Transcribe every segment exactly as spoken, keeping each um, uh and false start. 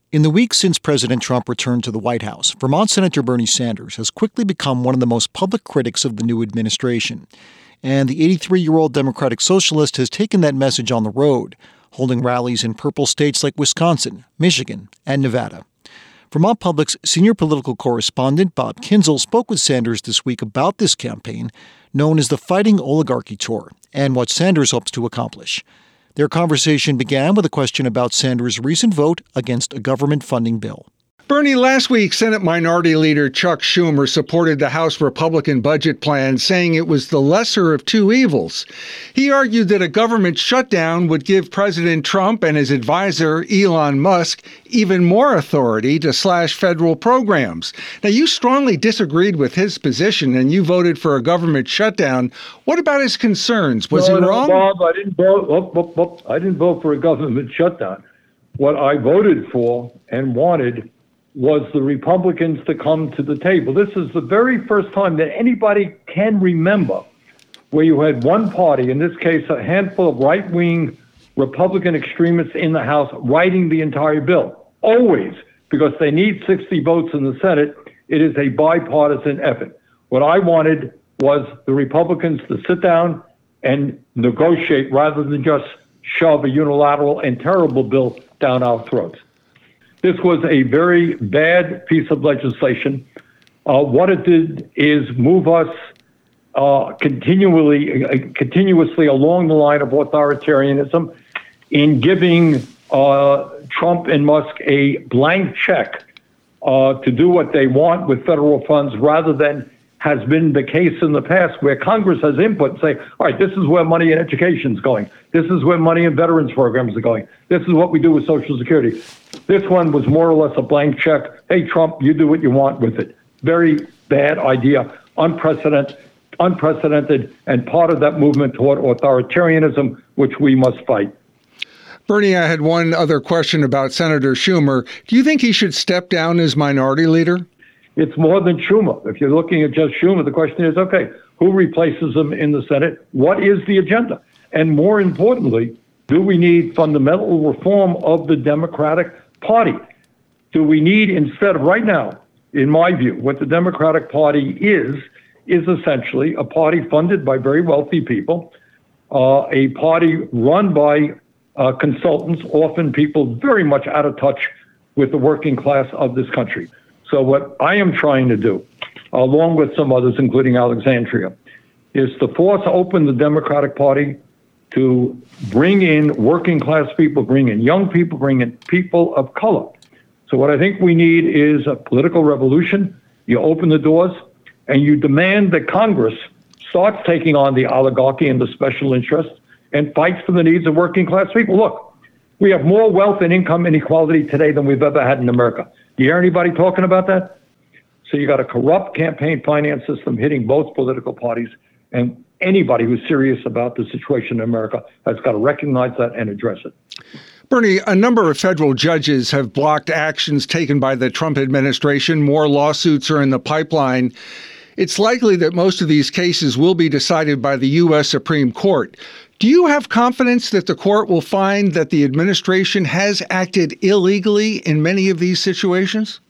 In the weeks since President Trump returned to the White House, Vermont Senator Bernie Sanders has quickly become one of the most public critics of the new administration. And the eighty-three-year-old Democratic Socialist has taken that message on the road, holding rallies in purple states like Wisconsin, Michigan, and Nevada. Vermont Public's senior political correspondent Bob Kinzel spoke with Sanders this week about this campaign, known as the Fighting Oligarchy Tour, and what Sanders hopes to accomplish. Their conversation began with a question about Sanders' recent vote against a government funding bill. Bernie, last week, Senate Minority Leader Chuck Schumer supported the House Republican budget plan, saying it was the lesser of two evils. He argued that a government shutdown would give President Trump and his advisor, Elon Musk, even more authority to slash federal programs. Now, you strongly disagreed with his position, and you voted for a government shutdown. What about his concerns? Was no, he no, wrong? Bob, I didn't vote. Whoop, whoop, whoop. I didn't vote for a government shutdown. What I voted for and wanted was the Republicans to come to the table. This is the very first time that anybody can remember where you had one party, in this case a handful of right-wing Republican extremists in the House, writing the entire bill. Always, because they need sixty votes in the Senate, it is a bipartisan effort. What I wanted was the Republicans to sit down and negotiate rather than just shove a unilateral and terrible bill down our throats. This was a very bad piece of legislation. Uh, what it did is move us uh, continually, uh, continuously along the line of authoritarianism in giving uh, Trump and Musk a blank check uh, to do what they want with federal funds, rather than has been the case in the past, where Congress has input and say, all right, this is where money in education is going. This is where money in veterans programs are going. This is what we do with Social Security. This one was more or less a blank check. Hey, Trump, you do what you want with it. Very bad idea, unprecedented, unprecedented, and part of that movement toward authoritarianism, which we must fight. Bernie, I had one other question about Senator Schumer. Do you think he should step down as minority leader? It's more than Schumer. If you're looking at just Schumer, the question is, okay, who replaces him in the Senate? What is the agenda? And more importantly, do we need fundamental reform of the Democratic Party? Do we need, instead of right now, in my view, what the Democratic Party is, is essentially a party funded by very wealthy people, uh, a party run by uh, consultants, often people very much out of touch with the working class of this country. So what I am trying to do, along with some others, including Alexandria, is to force open the Democratic Party to bring in working class people, bring in young people, bring in people of color. So what I think we need is a political revolution. You open the doors and you demand that Congress starts taking on the oligarchy and the special interests and fights for the needs of working class people. Look, we have more wealth and income inequality today than we've ever had in America. Do you hear anybody talking about that? So you got a corrupt campaign finance system hitting both political parties, and anybody who's serious about the situation in America has got to recognize that and address it. Bernie, a number of federal judges have blocked actions taken by the Trump administration. More lawsuits are in the pipeline. It's likely that most of these cases will be decided by the U S Supreme Court. Do you have confidence that the court will find that the administration has acted illegally in many of these situations?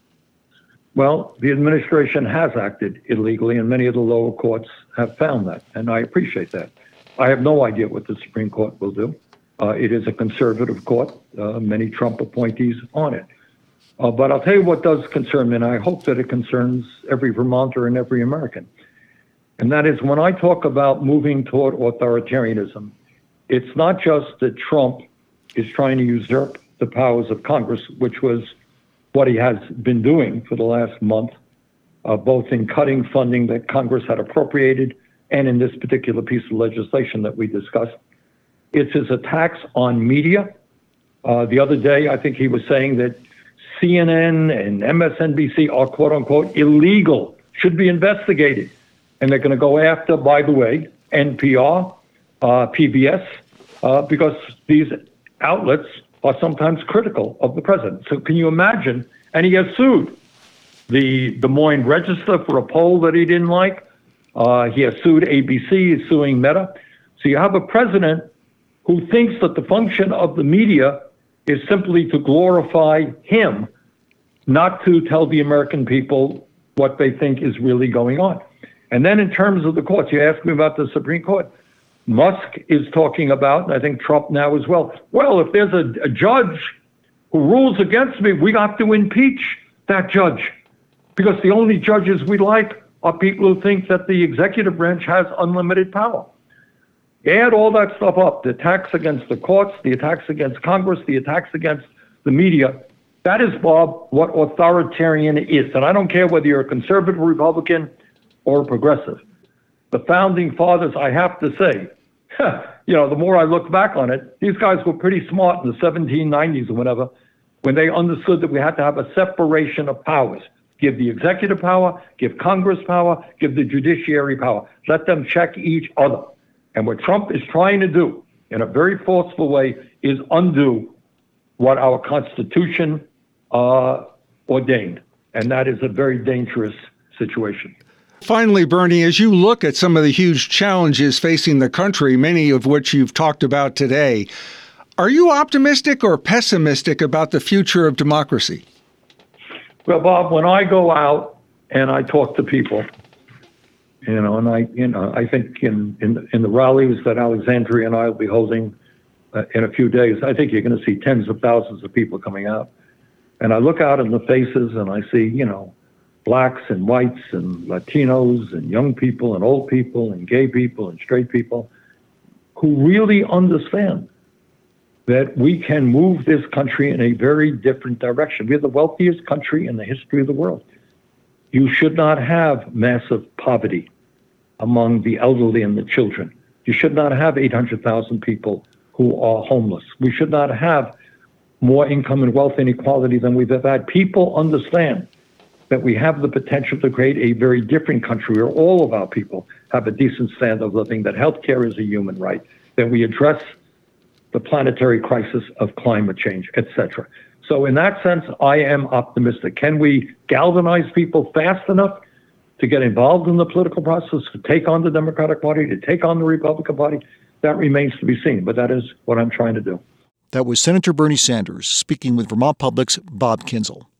Well, the administration has acted illegally, and many of the lower courts have found that, and I appreciate that. I have no idea what the Supreme Court will do. Uh, it is a conservative court, uh, many Trump appointees on it. Uh, but I'll tell you what does concern me, and I hope that it concerns every Vermonter and every American. And that is, when I talk about moving toward authoritarianism, it's not just that Trump is trying to usurp the powers of Congress, which was what he has been doing for the last month, uh, both in cutting funding that Congress had appropriated and in this particular piece of legislation that we discussed. It's his attacks on media. Uh, the other day, I think he was saying that C N N and M S N B C are, quote unquote, illegal, should be investigated. And they're going to go after, by the way, N P R, uh, P B S, uh, because these outlets are sometimes critical of the president. So can you imagine? And he has sued the Des Moines Register for a poll that he didn't like. Uh, he has sued A B C, he's suing Meta. So you have a president who thinks that the function of the media is simply to glorify him, not to tell the American people what they think is really going on. And then in terms of the courts, you asked me about the Supreme Court. Musk is talking about, and I think Trump now as well, well, if there's a, a judge who rules against me, we have to impeach that judge. Because the only judges we like are people who think that the executive branch has unlimited power. Add all that stuff up, the attacks against the courts, the attacks against Congress, the attacks against the media. That is, Bob, what authoritarian is. And I don't care whether you're a conservative Republican or a progressive. The founding fathers, I have to say, you know, the more I look back on it, these guys were pretty smart in the seventeen nineties or whatever, when they understood that we had to have a separation of powers. Give the executive power, give Congress power, give the judiciary power. Let them check each other. And what Trump is trying to do, in a very forceful way, is undo what our Constitution uh, ordained. And that is a very dangerous situation. Finally, Bernie, as you look at some of the huge challenges facing the country, many of which you've talked about today, are you optimistic or pessimistic about the future of democracy? Well, Bob, when I go out and I talk to people, you know, and I, you know, I think in, in, in the rallies that Alexandria and I will be holding uh, in a few days, I think you're going to see tens of thousands of people coming out. And I look out in the faces and I see, you know, blacks and whites and Latinos and young people and old people and gay people and straight people who really understand that we can move this country in a very different direction. We're the wealthiest country in the history of the world. You should not have massive poverty among the elderly and the children. You should not have eight hundred thousand people who are homeless. We should not have more income and wealth inequality than we've ever had. People understand that we have the potential to create a very different country where all of our people have a decent standard of living, that healthcare is a human right, that we address the planetary crisis of climate change, et cetera. So in that sense, I am optimistic. Can we galvanize people fast enough to get involved in the political process, to take on the Democratic Party, to take on the Republican Party? That remains to be seen, but that is what I'm trying to do. That was Senator Bernie Sanders speaking with Vermont Public's Bob Kinzel.